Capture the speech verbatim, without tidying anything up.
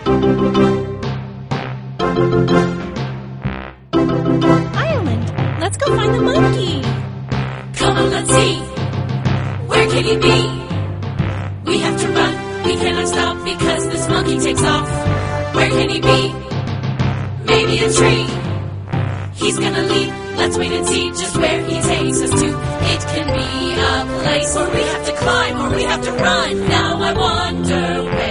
Ireland, let's go find the monkey. Come on, let's see. Where can he be? We have to run. We cannot stop because this monkey takes off. Where can he be? Maybe a tree. He's gonna leap. Let's wait and see just where he takes us to. It can be a place where we have to climb or we have to run. Now I wonder where